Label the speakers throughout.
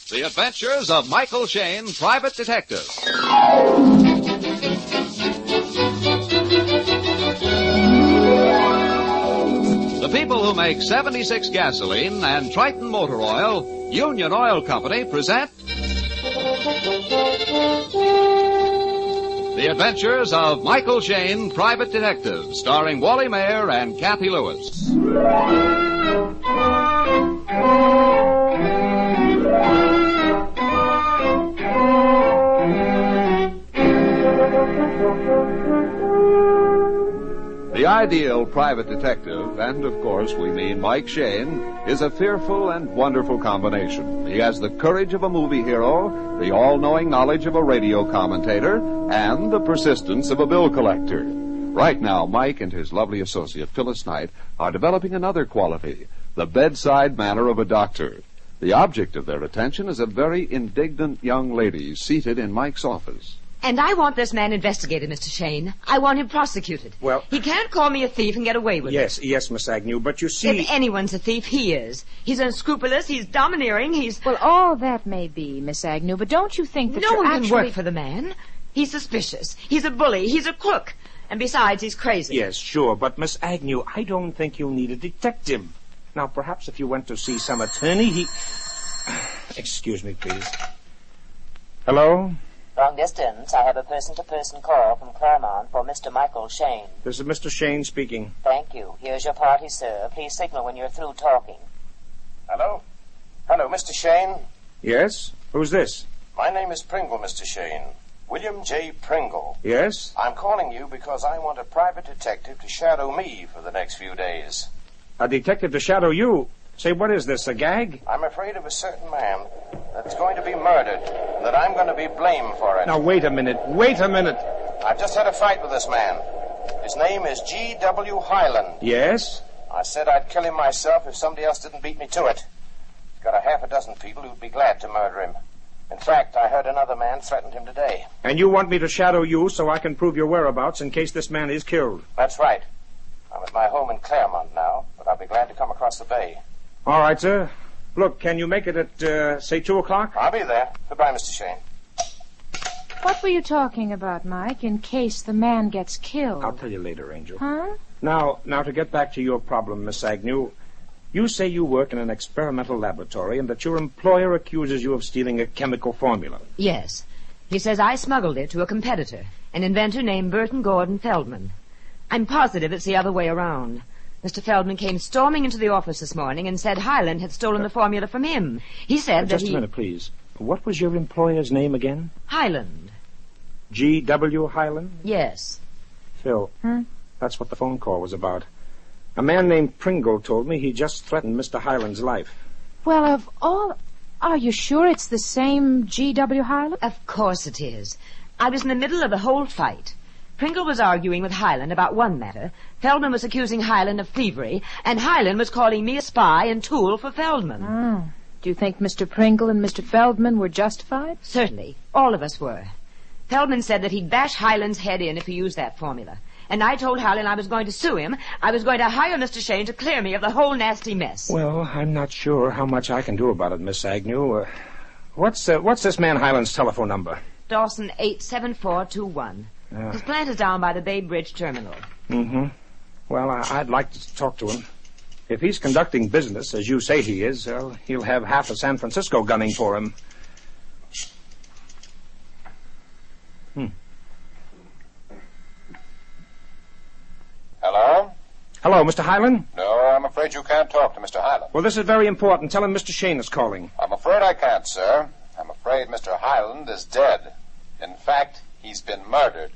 Speaker 1: The Adventures of Michael Shayne, Private Detective. The people who make 76 gasoline and Triton Motor Oil, Union Oil Company, present The Adventures of Michael Shayne, Private Detective, starring Wally Mayer and Kathy Lewis. The ideal private detective, and of course we mean Mike Shayne, is a fearful and wonderful combination. He has the courage of a movie hero, the all-knowing knowledge of a radio commentator, and the persistence of a bill collector. Right now, Mike and his lovely associate, Phyllis Knight, are developing another quality, the bedside manner of a doctor. The object of their attention is a very indignant young lady seated in Mike's office.
Speaker 2: And I want this man investigated, Mr. Shayne. I want him prosecuted.
Speaker 3: Well...
Speaker 2: He can't call me a thief and get away with it.
Speaker 3: Yes, Miss Agnew, but you see...
Speaker 2: If anyone's a thief, he is. He's unscrupulous, he's domineering, he's...
Speaker 4: Well, all that may be, Miss Agnew, but don't you think that
Speaker 2: No one
Speaker 4: actually...
Speaker 2: can work for the man. He's suspicious. He's a bully. He's a crook. And besides, he's crazy.
Speaker 3: Yes, sure, but Miss Agnew, I don't think you need a detective. Now, perhaps if you went to see some attorney, he... Excuse me, please. Hello?
Speaker 5: Long distance. I have a person-to-person call from Claremont for Mr. Michael Shayne.
Speaker 3: This is Mr. Shayne speaking.
Speaker 5: Thank you. Here's your party, sir. Please signal when you're through talking.
Speaker 6: Hello? Hello, Mr. Shayne.
Speaker 3: Yes? Who's this?
Speaker 6: My name is Pringle, Mr. Shayne. William J. Pringle.
Speaker 3: Yes?
Speaker 6: I'm calling you because I want a private detective to shadow me for the next few days.
Speaker 3: A detective to shadow you? Say, what is this, a gag?
Speaker 6: I'm afraid of a certain man that's going to be murdered, and that I'm going to be blamed for it.
Speaker 3: Now, wait a minute.
Speaker 6: I've just had a fight with this man. His name is G.W. Highland.
Speaker 3: Yes?
Speaker 6: I said I'd kill him myself if somebody else didn't beat me to it. He's got a half a dozen people who'd be glad to murder him. In fact, I heard another man threatened him today.
Speaker 3: And you want me to shadow you so I can prove your whereabouts in case this man is killed?
Speaker 6: That's right. I'm at my home in Claremont now, but I'll be glad to come across the bay.
Speaker 3: All right, sir. Look, can you make it at, say, 2 o'clock?
Speaker 6: I'll be there. Goodbye, Mr. Shayne.
Speaker 4: What were you talking about, Mike, in case the man gets killed?
Speaker 3: I'll tell you later, Angel.
Speaker 4: Huh?
Speaker 3: Now, to get back to your problem, Miss Agnew, you say you work in an experimental laboratory and that your employer accuses you of stealing a chemical formula.
Speaker 2: Yes. He says I smuggled it to a competitor, an inventor named Burton Gordon Feldman. I'm positive it's the other way around. Mr. Feldman came storming into the office this morning and said Highland had stolen the formula from him. He said that
Speaker 3: Just a minute, please. What was your employer's name again?
Speaker 2: Highland.
Speaker 3: G.W. Highland?
Speaker 2: Yes.
Speaker 3: Phil, that's what the phone call was about. A man named Pringle told me he just threatened Mr. Highland's life.
Speaker 4: Well, of all... Are you sure it's the same G.W. Highland?
Speaker 2: Of course it is. I was in the middle of the whole fight. Pringle was arguing with Highland about one matter. Feldman was accusing Highland of thievery, and Highland was calling me a spy and tool for Feldman.
Speaker 4: Oh. Do you think Mr. Pringle and Mr. Feldman were justified?
Speaker 2: Certainly. All of us were. Feldman said that he'd bash Highland's head in if he used that formula. And I told Highland I was going to sue him. I was going to hire Mr. Shayne to clear me of the whole nasty mess.
Speaker 3: Well, I'm not sure how much I can do about it, Miss Agnew. What's this man Highland's telephone number?
Speaker 2: Dawson 87421. His plant is down by the Bay Bridge terminal.
Speaker 3: Mm-hmm. Well, I'd like to talk to him. If he's conducting business, as you say he is, he'll have half of San Francisco gunning for him.
Speaker 6: Hello?
Speaker 3: Hello, Mr. Highland?
Speaker 6: No, I'm afraid you can't talk to Mr. Highland.
Speaker 3: Well, this is very important. Tell him Mr. Shayne is calling.
Speaker 6: I'm afraid I can't, sir. I'm afraid Mr. Highland is dead. In fact, he's been murdered.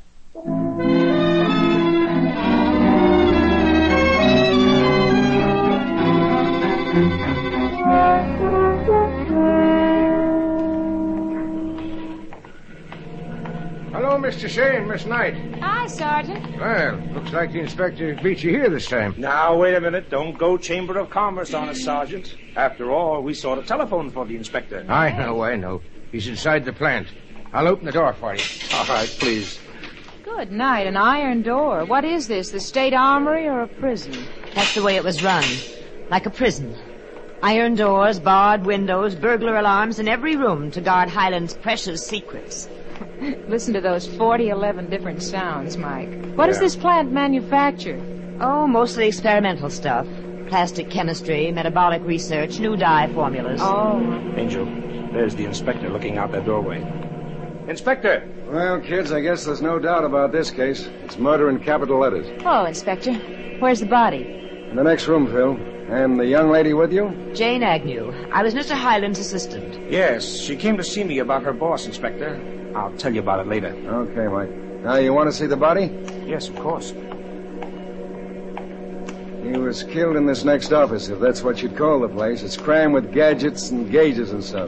Speaker 7: Hello, Mr. Shayne, Miss Knight.
Speaker 4: Hi, Sergeant.
Speaker 7: Well, looks like the inspector beat you here this time.
Speaker 3: Now, wait a minute. Don't go Chamber of Commerce on us, Sergeant. After all, we saw the telephone for the inspector.
Speaker 7: I know. He's inside the plant. I'll open the door for you.
Speaker 3: All right, please.
Speaker 4: Good night, an iron door. What is this, the state armory or a prison?
Speaker 2: That's the way it was run. Like a prison. Iron doors, barred windows, burglar alarms in every room to guard Highland's precious secrets.
Speaker 4: Listen to those 11 different sounds, Mike. What does this plant manufacture?
Speaker 2: Oh, mostly experimental stuff. Plastic chemistry, metabolic research, new dye formulas.
Speaker 4: Oh.
Speaker 3: Angel, there's the inspector looking out that doorway. Inspector!
Speaker 8: Well, kids, I guess there's no doubt about this case. It's murder in capital letters.
Speaker 4: Oh, Inspector. Where's the body?
Speaker 8: In the next room, Phil. And the young lady with you?
Speaker 2: Jane Agnew. I was Mr. Highland's assistant.
Speaker 3: Yes, she came to see me about her boss, Inspector. I'll tell you about it later.
Speaker 8: Okay, Mike. Now, you want to see the body?
Speaker 3: Yes, of course.
Speaker 8: He was killed in this next office, if that's what you'd call the place. It's crammed with gadgets and gauges and stuff.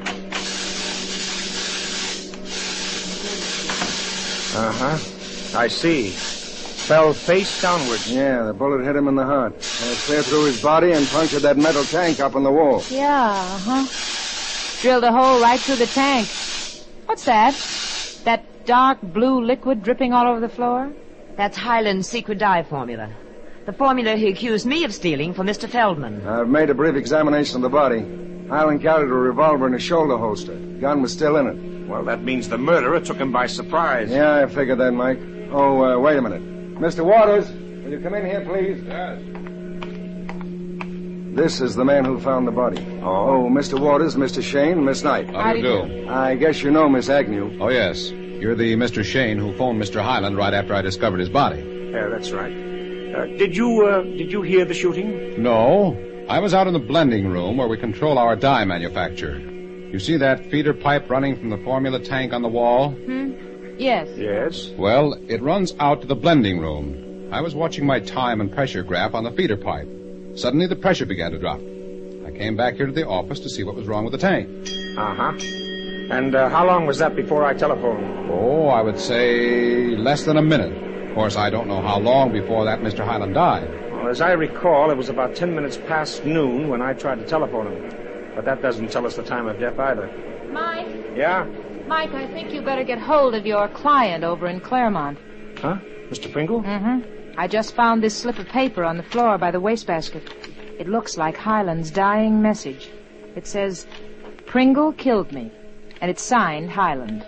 Speaker 3: Uh-huh. I see. Fell face downwards.
Speaker 8: Yeah, the bullet hit him in the heart. Clear through his body and punctured that metal tank up on the wall.
Speaker 4: Yeah, Drilled a hole right through the tank. What's that? That dark blue liquid dripping all over the floor?
Speaker 2: That's Highland's secret dye formula. The formula he accused me of stealing for Mr. Feldman.
Speaker 8: I've made a brief examination of the body. Highland carried a revolver in a shoulder holster. The gun was still in it.
Speaker 3: Well, that means the murderer took him by surprise.
Speaker 8: Yeah, I figured that, Mike. Oh, wait a minute. Mr. Waters, will you come in here, please?
Speaker 1: Yes.
Speaker 8: This is the man who found the body. Oh, Mr. Waters, Mr. Shane, Miss Knight.
Speaker 1: How do you do?
Speaker 8: I guess you know Miss Agnew.
Speaker 1: Oh, yes. You're the Mr. Shane who phoned Mr. Highland right after I discovered his body.
Speaker 3: Yeah, that's right. Did you hear the shooting?
Speaker 1: No. I was out in the blending room where we control our dye manufacture. You see that feeder pipe running from the formula tank on the wall?
Speaker 4: Yes.
Speaker 3: Yes.
Speaker 1: Well, it runs out to the blending room. I was watching my time and pressure graph on the feeder pipe. Suddenly, the pressure began to drop. I came back here to the office to see what was wrong with the tank.
Speaker 3: Uh-huh. And how long was that before I telephoned?
Speaker 1: Oh, I would say less than a minute. Of course, I don't know how long before that Mr. Highland died.
Speaker 3: Well, as I recall, it was about 10 minutes past noon when I tried to telephone him. But that doesn't tell us the time of death either.
Speaker 4: Mike?
Speaker 3: Yeah?
Speaker 4: Mike, I think you better get hold of your client over in Claremont.
Speaker 3: Huh? Mr. Pringle?
Speaker 4: Mm-hmm. I just found this slip of paper on the floor by the wastebasket. It looks like Highland's dying message. It says, Pringle killed me. And it's signed Highland.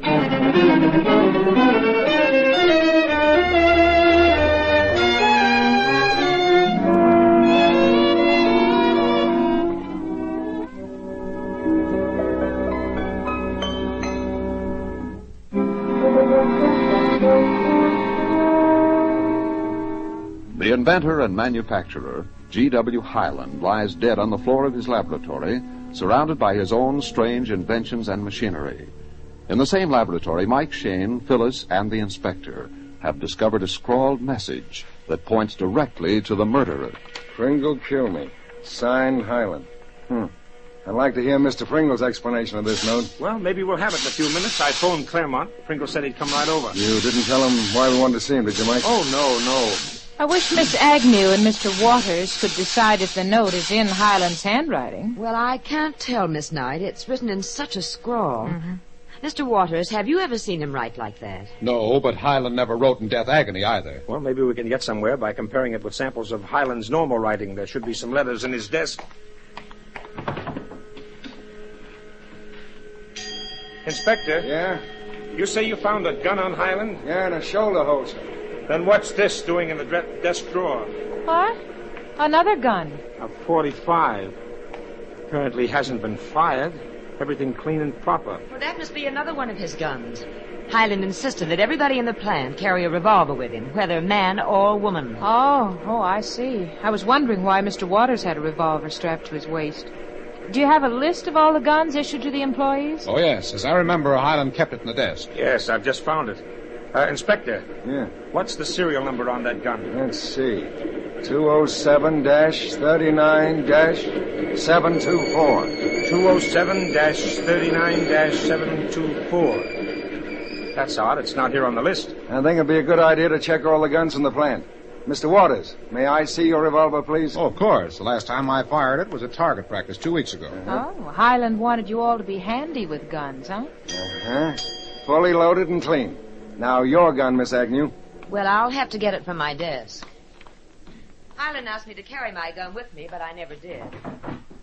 Speaker 1: The inventor and manufacturer, G.W. Highland, lies dead on the floor of his laboratory, surrounded by his own strange inventions and machinery. In the same laboratory, Mike Shane, Phyllis, and the inspector have discovered a scrawled message that points directly to the murderer.
Speaker 8: Pringle killed me. Signed Highland. I'd like to hear Mr. Pringle's explanation of this note.
Speaker 3: Well, maybe we'll have it in a few minutes. I phoned Claremont. Pringle said he'd come right over.
Speaker 8: You didn't tell him why we wanted to see him, did you, Mike?
Speaker 3: Oh, no.
Speaker 4: I wish Miss Agnew and Mr. Waters could decide if the note is in Highland's handwriting.
Speaker 2: Well, I can't tell, Miss Knight. It's written in such a scrawl.
Speaker 4: Mm-hmm.
Speaker 2: Mr. Waters, have you ever seen him write like that?
Speaker 1: No, but Highland never wrote in death agony either.
Speaker 3: Well, maybe we can get somewhere by comparing it with samples of Highland's normal writing. There should be some letters in his desk. Inspector?
Speaker 8: Yeah?
Speaker 3: You say you found a gun on Highland?
Speaker 8: Yeah, and a shoulder holster.
Speaker 3: Then what's this doing in the desk drawer?
Speaker 4: What? Another gun.
Speaker 3: A .45. Apparently hasn't been fired. Everything clean and proper.
Speaker 2: Well, that must be another one of his guns. Highland insisted that everybody in the plant carry a revolver with him, whether man or woman.
Speaker 4: Oh, I see. I was wondering why Mr. Waters had a revolver strapped to his waist. Do you have a list of all the guns issued to the employees?
Speaker 1: Oh, yes. As I remember, Highland kept it in the desk.
Speaker 3: Yes, I've just found it. Inspector.
Speaker 8: Yeah.
Speaker 3: What's the serial number on that gun?
Speaker 8: Let's see. 207-39-724.
Speaker 3: 207-39-724. That's odd. It's not here on the list.
Speaker 8: I think it'd be a good idea to check all the guns in the plant. Mr. Waters, may I see your revolver, please?
Speaker 1: Oh, of course. The last time I fired it was at target practice 2 weeks ago.
Speaker 4: Oh, Highland wanted you all to be handy with guns, huh?
Speaker 8: Uh-huh. Fully loaded and clean. Now, your gun, Miss Agnew.
Speaker 2: Well, I'll have to get it from my desk. Highland asked me to carry my gun with me, but I never did.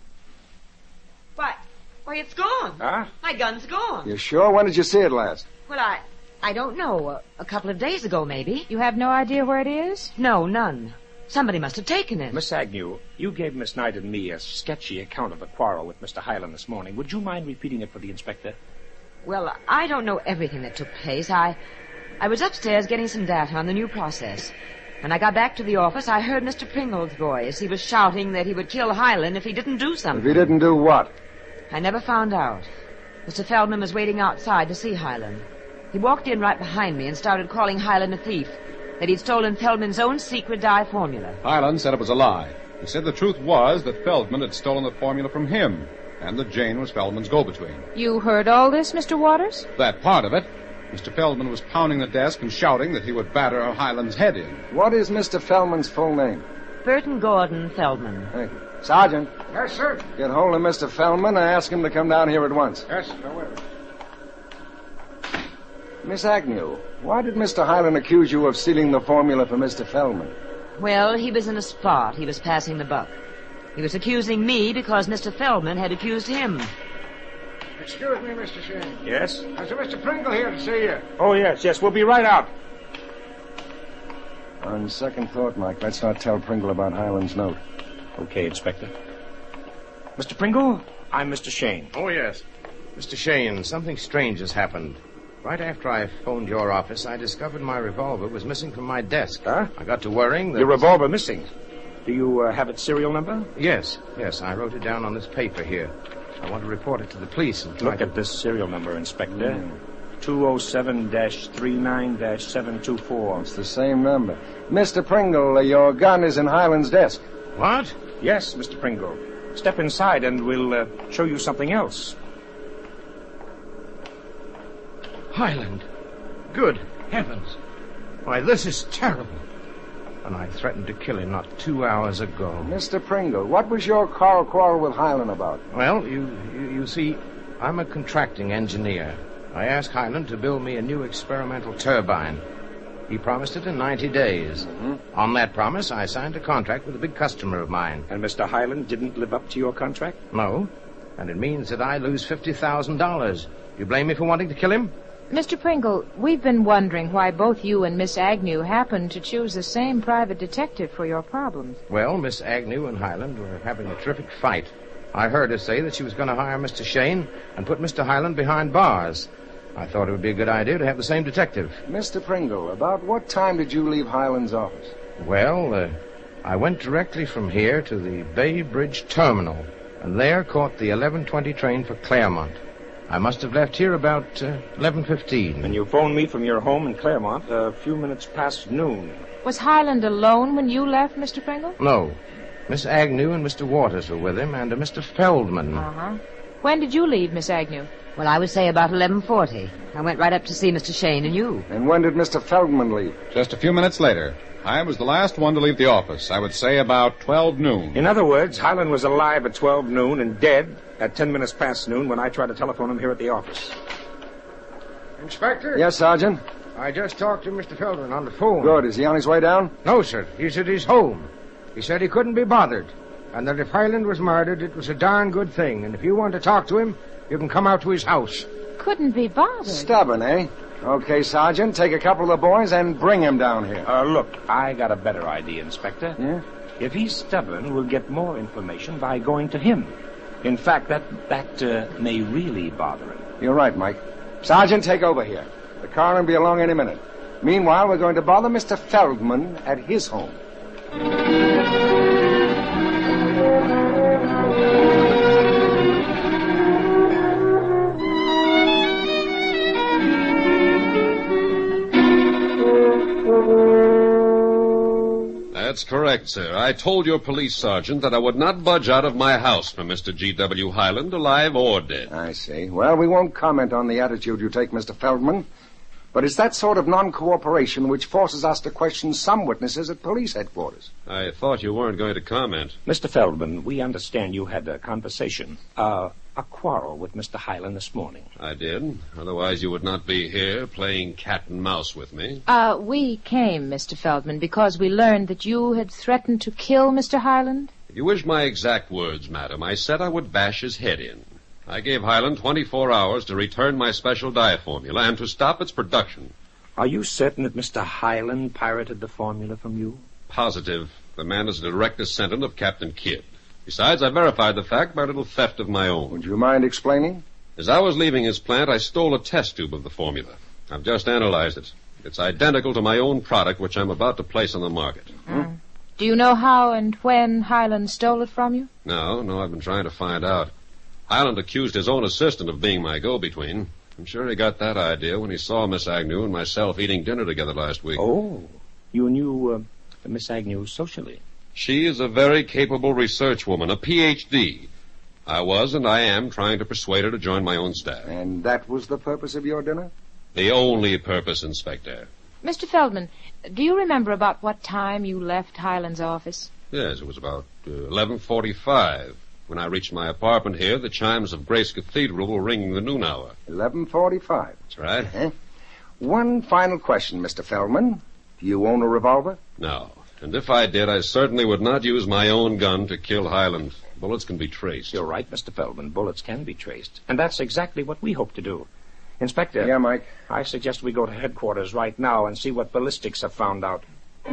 Speaker 2: Why, it's gone.
Speaker 3: Huh?
Speaker 2: My gun's gone.
Speaker 8: You sure? When did you see it last?
Speaker 2: Well, I don't know. A couple of days ago, maybe.
Speaker 4: You have no idea where it is?
Speaker 2: No, none. Somebody must have taken it.
Speaker 3: Miss Agnew, you gave Miss Knight and me a sketchy account of the quarrel with Mr. Highland this morning. Would you mind repeating it for the inspector?
Speaker 2: Well, I don't know everything that took place. I was upstairs getting some data on the new process. When I got back to the office, I heard Mr. Pringle's voice. He was shouting that he would kill Highland if he didn't do something.
Speaker 8: If he didn't do what?
Speaker 2: I never found out. Mr. Feldman was waiting outside to see Highland. He walked in right behind me and started calling Highland a thief, that he'd stolen Feldman's own secret dye formula.
Speaker 9: Highland said it was a lie. He said the truth was that Feldman had stolen the formula from him, and that Jane was Feldman's go-between.
Speaker 4: You heard all this, Mr. Waters?
Speaker 9: That part of it. Mr. Feldman was pounding the desk and shouting that he would batter Highland's head in.
Speaker 8: What is Mr. Feldman's full name?
Speaker 2: Burton Gordon Feldman.
Speaker 8: Hey, Sergeant,
Speaker 7: Yes, sir.
Speaker 8: get hold of Mr. Feldman and ask him to come down here at once.
Speaker 7: Yes, I will.
Speaker 8: Miss Agnew, why did Mr. Highland accuse you of stealing the formula for Mr. Feldman?
Speaker 2: Well, he was in a spot. He was passing the buck. He was accusing me because Mr. Feldman had accused him.
Speaker 7: Excuse me, Mr. Shane.
Speaker 3: Yes?
Speaker 7: There's a Mr. Pringle here to see you.
Speaker 3: Oh, yes, we'll be right out.
Speaker 8: On second thought, Mike, let's not tell Pringle about Highland's note.
Speaker 3: Okay, Inspector. Mr. Pringle, I'm Mr. Shane.
Speaker 7: Oh, yes. Mr. Shane, something strange has happened. Right after I phoned your office, I discovered my revolver was missing from my desk.
Speaker 3: Huh?
Speaker 7: I got to worrying that...
Speaker 3: Your revolver missing. Do you have its serial number?
Speaker 7: Yes, I wrote it down on this paper here. I want to report it to the police and
Speaker 3: Look at this serial number, Inspector. 207-39-724.
Speaker 8: It's the same number. Mr. Pringle, your gun is in Highland's desk.
Speaker 7: What?
Speaker 3: Yes, Mr. Pringle. Step inside and we'll show you something else.
Speaker 7: Highland. Good heavens. Why, this is terrible. And I threatened to kill him not 2 hours ago.
Speaker 8: Mr. Pringle, what was your quarrel with Highland about?
Speaker 7: Well, you see, I'm a contracting engineer. I asked Highland to build me a new experimental turbine. He promised it in 90 days.
Speaker 3: Mm-hmm.
Speaker 7: On that promise, I signed a contract with a big customer of mine.
Speaker 3: And Mr. Highland didn't live up to your contract?
Speaker 7: No. And it means that I lose $50,000. You blame me for wanting to kill him?
Speaker 4: Mr. Pringle, we've been wondering why both you and Miss Agnew happened to choose the same private detective for your problems.
Speaker 7: Well, Miss Agnew and Highland were having a terrific fight. I heard her say that she was going to hire Mr. Shane and put Mr. Highland behind bars. I thought it would be a good idea to have the same detective.
Speaker 8: Mr. Pringle, about what time did you leave Highland's office?
Speaker 7: Well, I went directly from here to the Bay Bridge Terminal, and there caught the 11:20 train for Claremont. I must have left here about 11:15.
Speaker 3: And you phoned me from your home in Claremont a few minutes past noon.
Speaker 4: Was Highland alone when you left, Mr. Pringle?
Speaker 7: No. Miss Agnew and Mr. Waters were with him, and a Mr. Feldman.
Speaker 4: Uh-huh. When did you leave, Miss Agnew?
Speaker 2: Well, I would say about 11:40. I went right up to see Mr. Shane and you.
Speaker 8: And when did Mr. Feldman leave?
Speaker 9: Just a few minutes later. I was the last one to leave the office. I would say about 12 noon.
Speaker 3: In other words, Highland was alive at 12 noon and dead at 10 minutes past noon when I tried to telephone him here at the office.
Speaker 7: Inspector?
Speaker 8: Yes, Sergeant?
Speaker 7: I just talked to Mr. Feldman on the phone.
Speaker 8: Good. Is he on his way down?
Speaker 7: No, sir. He's at his home. He said he couldn't be bothered, and that if Highland was murdered, it was a darn good thing. And if you want to talk to him, you can come out to his house.
Speaker 4: Couldn't be bothered.
Speaker 8: Stubborn, eh? Okay, Sergeant, take a couple of the boys and bring him down here.
Speaker 3: Look, I got a better idea, Inspector.
Speaker 8: Yeah?
Speaker 3: If he's stubborn, we'll get more information by going to him. In fact, that may really bother him.
Speaker 8: You're right, Mike. Sergeant, take over here. The coroner will be along any minute. Meanwhile, we're going to bother Mr. Feldman at his home.
Speaker 1: That's correct, sir. I told your police sergeant that I would not budge out of my house for Mr. G.W. Highland, alive or dead.
Speaker 8: I see. Well, we won't comment on the attitude you take, Mr. Feldman. But it's that sort of non-cooperation which forces us to question some witnesses at police headquarters.
Speaker 1: I thought you weren't going to comment.
Speaker 3: Mr. Feldman, we understand you had a conversation, a quarrel with Mr. Highland this morning.
Speaker 1: I did. Otherwise, you would not be here playing cat and mouse with me.
Speaker 4: We came, Mr. Feldman, because we learned that you had threatened to kill Mr. Highland.
Speaker 1: If you wish my exact words, madam, I said I would bash his head in.
Speaker 10: I gave Highland 24 hours to return my special dye formula and to stop its production.
Speaker 3: Are you certain that Mr. Highland pirated the formula from you?
Speaker 10: Positive. The man is a direct descendant of Captain Kidd. Besides, I verified the fact by a little theft of my own.
Speaker 8: Would you mind explaining?
Speaker 10: As I was leaving his plant, I stole a test tube of the formula. I've just analyzed it. It's identical to my own product, which I'm about to place on the market.
Speaker 4: Do you know how and when Highland stole it from you?
Speaker 10: No, I've been trying to find out. Highland accused his own assistant of being my go-between. I'm sure he got that idea when he saw Miss Agnew and myself eating dinner together last week.
Speaker 3: Oh, you knew Miss Agnew socially?
Speaker 10: She is a very capable research woman, a Ph.D. I was and I am trying to persuade her to join my own staff.
Speaker 8: And that was the purpose of your dinner?
Speaker 10: The only purpose, Inspector.
Speaker 4: Mr. Feldman, do you remember about what time you left Highland's office?
Speaker 10: Yes, it was about 11:45. When I reached my apartment here, the chimes of Grace Cathedral were ringing the noon hour.
Speaker 8: 11:45.
Speaker 10: That's right.
Speaker 8: Uh-huh. One final question, Mr. Feldman. Do you own a revolver?
Speaker 10: No. And if I did, I certainly would not use my own gun to kill Highland. Bullets can be traced.
Speaker 3: You're right, Mr. Feldman. Bullets can be traced. And that's exactly what we hope to do. Inspector.
Speaker 8: Yeah, Mike?
Speaker 3: I suggest we go to headquarters right now and see what ballistics have found out.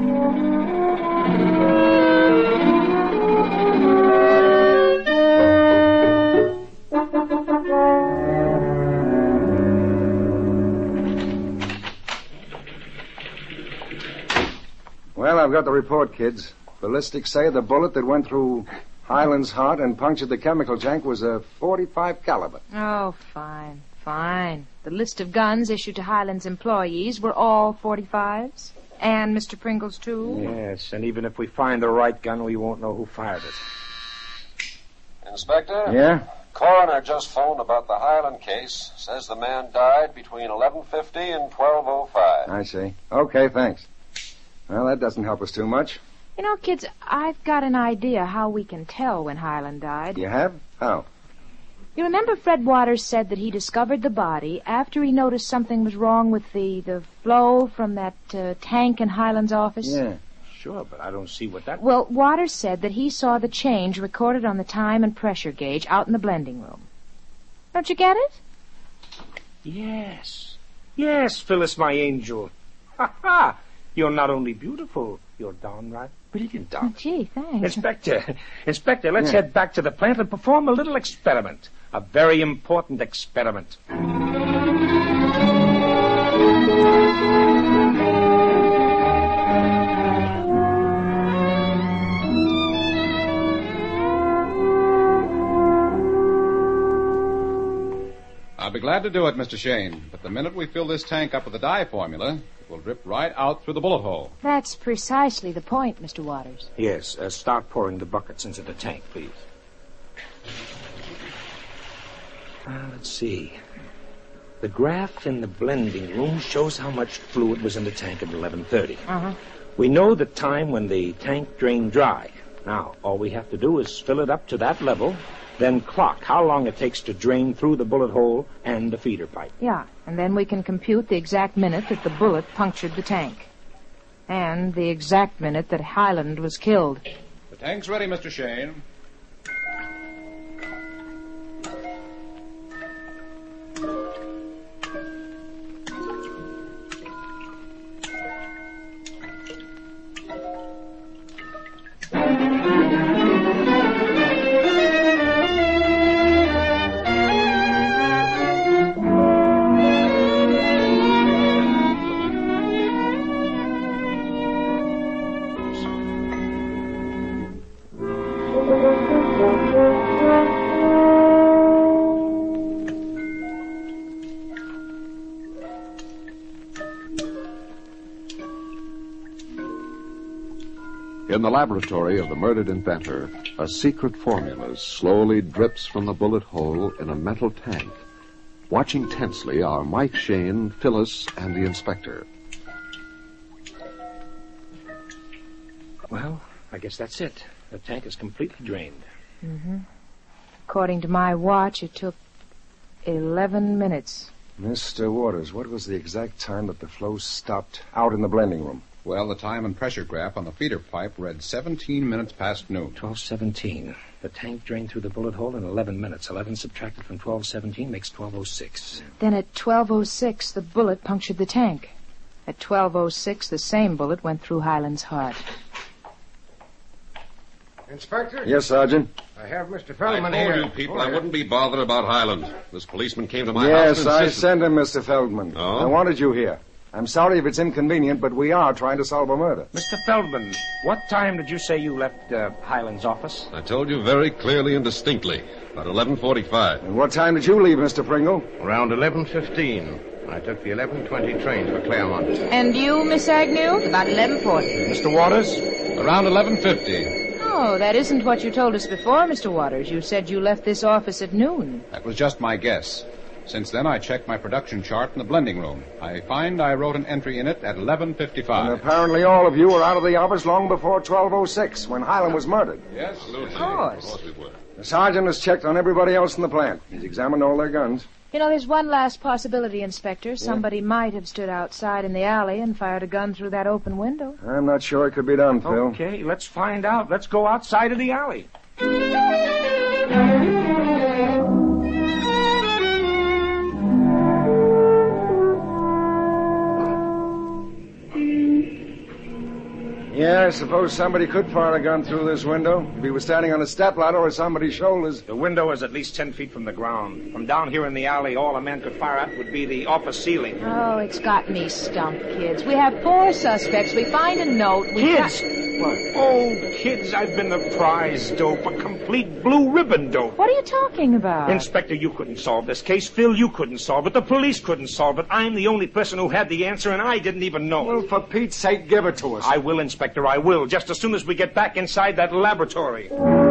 Speaker 8: Well, I've got the report, kids. Ballistics say the bullet that went through Highland's heart and punctured the chemical tank was a .45 caliber.
Speaker 4: Oh, fine. The list of guns issued to Highland's employees were all .45s? And Mr. Pringle's, too?
Speaker 3: Yes, and even if we find the right gun, we won't know who fired it.
Speaker 10: Inspector?
Speaker 8: Yeah?
Speaker 10: Coroner just phoned about the Highland case. Says the man died between 11:50 and 12:05.
Speaker 8: I see. Okay, thanks. Well, that doesn't help us too much.
Speaker 4: You know, kids, I've got an idea how we can tell when Highland died.
Speaker 8: You have? How?
Speaker 4: You remember Fred Waters said that he discovered the body after he noticed something was wrong with the flow from that tank in Highland's office?
Speaker 8: Yeah.
Speaker 3: Sure, but I don't see what that...
Speaker 4: Well, Waters said that he saw the change recorded on the time and pressure gauge out in the blending room. Don't you get it?
Speaker 3: Yes. Yes, Phyllis, my angel. Ha-ha! You're not only beautiful, you're downright brilliant, darling.
Speaker 4: Oh, gee, thanks.
Speaker 3: Inspector, let's head back to the plant and perform a little experiment. A very important experiment.
Speaker 9: I'll be glad to do it, Mr. Shane. But the minute we fill this tank up with the dye formula, it will drip right out through the bullet hole.
Speaker 4: That's precisely the point, Mr. Waters.
Speaker 3: Yes, start pouring the buckets into the tank, please. Let's see. The graph in the blending room shows how much fluid was in the tank at 11:30.
Speaker 4: Uh-huh.
Speaker 3: We know the time when the tank drained dry. Now, all we have to do is fill it up to that level, then clock how long it takes to drain through the bullet hole and the feeder pipe.
Speaker 4: Yeah, and then we can compute the exact minute that the bullet punctured the tank. And the exact minute that Highland was killed.
Speaker 9: The tank's ready, Mr. Shane.
Speaker 1: In the laboratory of the murdered inventor, a secret formula slowly drips from the bullet hole in a metal tank. Watching tensely are Mike Shane, Phyllis, and the inspector.
Speaker 3: Well, I guess that's it. The tank is completely drained.
Speaker 4: Mm-hmm. According to my watch, it took 11 minutes.
Speaker 8: Mr. Waters, what was the exact time that the flow stopped out in the blending room?
Speaker 9: Well, the time and pressure graph on the feeder pipe read 17 minutes past noon.
Speaker 3: 12:17. The tank drained through the bullet hole in 11 minutes. 11 subtracted from 12:17 makes 12:06.
Speaker 4: Then at 12:06, the bullet punctured the tank. At 12:06, the same bullet went through Highland's heart.
Speaker 7: Inspector?
Speaker 8: Yes, Sergeant.
Speaker 7: I have Mr. Feldman
Speaker 10: I told
Speaker 7: here.
Speaker 10: you people I wouldn't be bothered about Highland. This policeman came to my house
Speaker 8: Yes,
Speaker 10: and
Speaker 8: I
Speaker 10: insisted...
Speaker 8: sent him, Mr. Feldman.
Speaker 10: Oh?
Speaker 8: I wanted you here. I'm sorry if it's inconvenient, but we are trying to solve a murder.
Speaker 3: Mr. Feldman, what time did you say you left Highland's office?
Speaker 10: I told you very clearly and distinctly. About 11:45.
Speaker 8: And what time did you leave, Mr. Pringle?
Speaker 7: Around 11:15. I took the 11:20 train for Claremont.
Speaker 4: And you, Miss Agnew?
Speaker 2: About 11:40.
Speaker 3: Mr. Waters?
Speaker 10: Around 11:50.
Speaker 4: Oh, that isn't what you told us before, Mr. Waters. You said you left this office at noon.
Speaker 9: That was just my guess. Since then, I checked my production chart in the blending room. I find I wrote an entry in it at 11:55.
Speaker 8: And apparently all of you were out of the office long before 12:06, when Highland was murdered.
Speaker 9: Yes?
Speaker 10: Absolutely.
Speaker 2: Of course.
Speaker 10: Of course we were.
Speaker 8: The sergeant has checked on everybody else in the plant. He's examined all their guns.
Speaker 4: You know, there's one last possibility, Inspector. Somebody might have stood outside in the alley and fired a gun through that open window.
Speaker 8: I'm not sure it could be done, Phil.
Speaker 3: Okay, let's find out. Let's go outside of the alley.
Speaker 8: Yeah, I suppose somebody could fire a gun through this window. If he was standing on a stepladder or somebody's shoulders.
Speaker 3: The window is at least 10 feet from the ground. From down here in the alley, all a man could fire at would be the office ceiling.
Speaker 4: Oh, it's got me stumped, kids. We have 4 suspects. We find a note.
Speaker 3: Kids! Oh, kids, I've been the prize dope, a complete blue ribbon dope.
Speaker 4: What are you talking about?
Speaker 3: Inspector, you couldn't solve this case. Phil, you couldn't solve it. The police couldn't solve it. I'm the only person who had the answer, and I didn't even know.
Speaker 8: Well, for Pete's sake, give it to us.
Speaker 3: I will, Inspector, I will, just as soon as we get back inside that laboratory.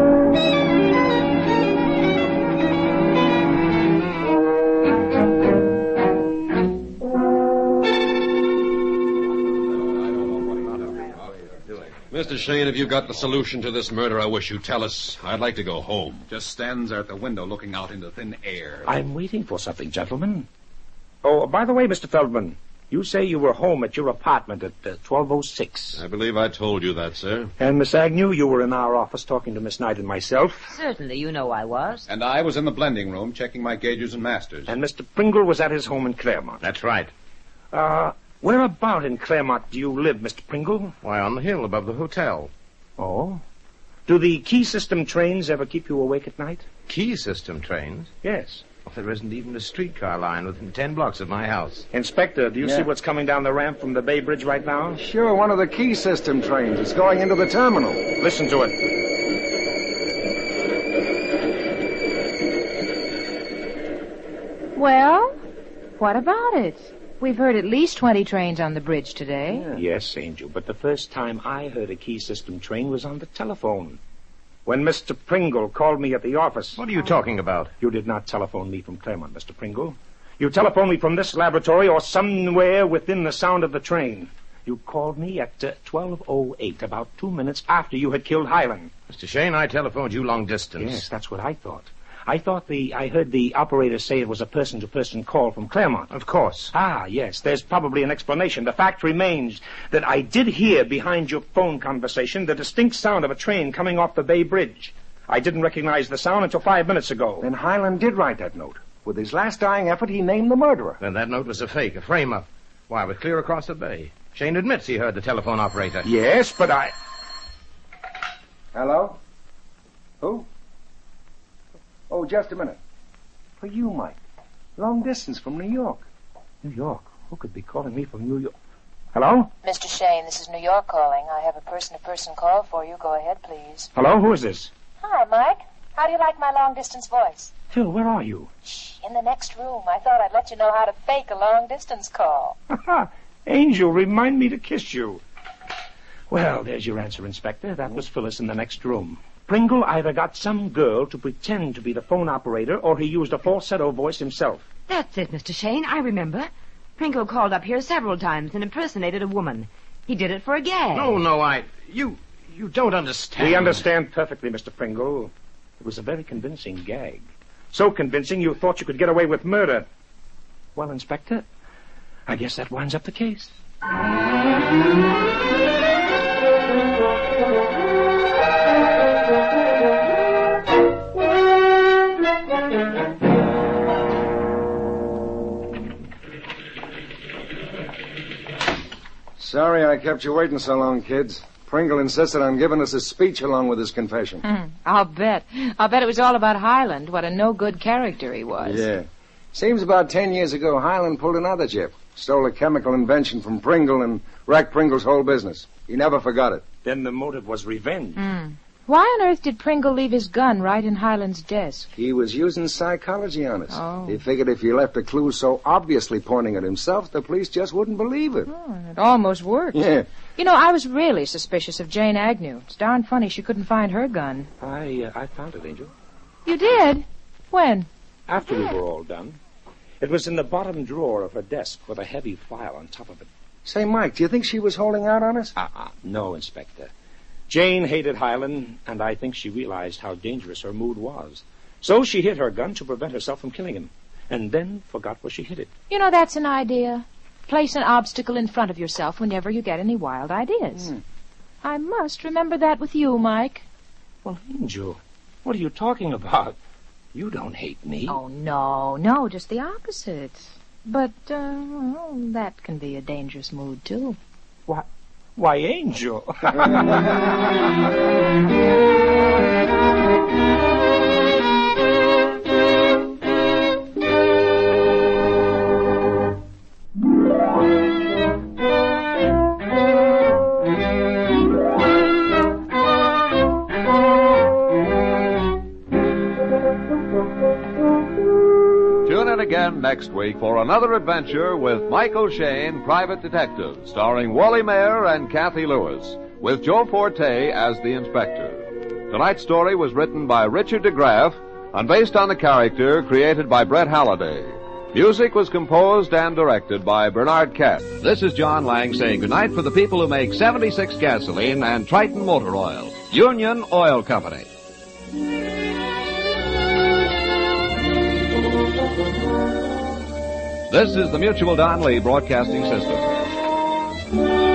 Speaker 10: Mr. Shane, if you've got the solution to this murder, I wish you'd tell us. I'd like to go home.
Speaker 9: Just stands there at the window looking out into thin air.
Speaker 3: I'm waiting for something, gentlemen. Oh, by the way, Mr. Feldman, you say you were home at your apartment at 12:06.
Speaker 10: I believe I told you that, sir.
Speaker 3: And Miss Agnew, you were in our office talking to Miss Knight and myself.
Speaker 2: Certainly, you know I was.
Speaker 9: And I was in the blending room checking my gauges and masters.
Speaker 3: And Mr. Pringle was at his home in Claremont.
Speaker 7: That's right.
Speaker 3: Where about in Claremont do you live, Mr. Pringle?
Speaker 7: Why, on the hill above the hotel.
Speaker 3: Oh? Do the key system trains ever keep you awake at night?
Speaker 7: Key system trains?
Speaker 3: Yes.
Speaker 7: Well, there isn't even a streetcar line within 10 blocks of my house.
Speaker 3: Inspector, do you see what's coming down the ramp from the Bay Bridge right now?
Speaker 8: Sure, one of the key system trains. It's going into the terminal.
Speaker 3: Listen to it.
Speaker 4: Well, what about it? We've heard at least 20 trains on the bridge today.
Speaker 3: Yes, Angel, but the first time I heard a key system train was on the telephone. When Mr. Pringle called me at the office.
Speaker 7: What are you talking about?
Speaker 3: You did not telephone me from Claremont, Mr. Pringle. You telephoned me from this laboratory or somewhere within the sound of the train. You called me at 12:08, about 2 minutes after you had killed Highland.
Speaker 7: Mr. Shane, I telephoned you long distance.
Speaker 3: Yes, that's what I thought. I heard the operator say it was a person-to-person call from Claremont.
Speaker 7: Of course.
Speaker 3: Ah, yes, there's probably an explanation. The fact remains that I did hear behind your phone conversation the distinct sound of a train coming off the Bay Bridge. I didn't recognize the sound until 5 minutes ago.
Speaker 8: Then Highland did write that note. With his last dying effort, he named the murderer.
Speaker 7: Then that note was a fake, a frame-up. Why, it was clear across the bay. Shane admits he heard the telephone operator.
Speaker 3: Yes, but I...
Speaker 8: Hello? Who? Oh, just a minute. For you, Mike. Long distance from New York.
Speaker 3: New York? Who could be calling me from New York? Hello?
Speaker 5: Mr. Shane, this is New York calling. I have a person-to-person call for you. Go ahead, please.
Speaker 3: Hello? Who is this?
Speaker 5: Hi, Mike. How do you like my long-distance voice?
Speaker 3: Phil, where are you?
Speaker 5: Shh, in the next room. I thought I'd let you know how to fake a long-distance call.
Speaker 3: Angel, remind me to kiss you. Well, there's your answer, Inspector. That was Phyllis in the next room. Pringle either got some girl to pretend to be the phone operator, or he used a falsetto voice himself.
Speaker 2: That's it, Mr. Shane. I remember. Pringle called up here several times and impersonated a woman. He did it for a gag.
Speaker 7: No, You don't understand.
Speaker 3: We understand perfectly, Mr. Pringle. It was a very convincing gag. So convincing you thought you could get away with murder. Well, Inspector, I guess that winds up the case.
Speaker 8: Sorry I kept you waiting so long, kids. Pringle insisted on giving us a speech along with his confession.
Speaker 4: I'll bet. I'll bet it was all about Highland, what a no-good character he was.
Speaker 8: Yeah. Seems about 10 years ago, Highland pulled another jip. Stole a chemical invention from Pringle and wrecked Pringle's whole business. He never forgot it.
Speaker 3: Then the motive was revenge.
Speaker 4: Why on earth did Pringle leave his gun right in Highland's desk?
Speaker 8: He was using psychology on us.
Speaker 4: Oh.
Speaker 8: He figured if he left a clue so obviously pointing at himself, the police just wouldn't believe it.
Speaker 4: It almost worked.
Speaker 8: Yeah.
Speaker 4: You know, I was really suspicious of Jane Agnew. It's darn funny she couldn't find her gun.
Speaker 3: I found it, Angel.
Speaker 4: You did? When?
Speaker 3: After we were all done. It was in the bottom drawer of her desk with a heavy file on top of it.
Speaker 8: Say, Mike, do you think she was holding out on us?
Speaker 3: No, Inspector. Jane hated Highland, and I think she realized how dangerous her mood was. So she hid her gun to prevent herself from killing him, and then forgot where she hid it.
Speaker 4: You know, that's an idea. Place an obstacle in front of yourself whenever you get any wild ideas. I must remember that with you, Mike.
Speaker 3: Well, Angel, what are you talking about? You don't hate me.
Speaker 4: Oh, no, just the opposite. But, that can be a dangerous mood, too.
Speaker 3: Why, Angel.
Speaker 1: Tune in again next week for another adventure with Michael Shayne, Private Detective, starring Wally Mayer and Kathy Lewis, with Joe Forte as the inspector. Tonight's story was written by Richard DeGraff and based on the character created by Brett Halliday. Music was composed and directed by Bernard Katz. This is John Lang saying goodnight for the people who make 76 gasoline and Triton Motor Oil, Union Oil Company. This is the Mutual Don Lee Broadcasting System.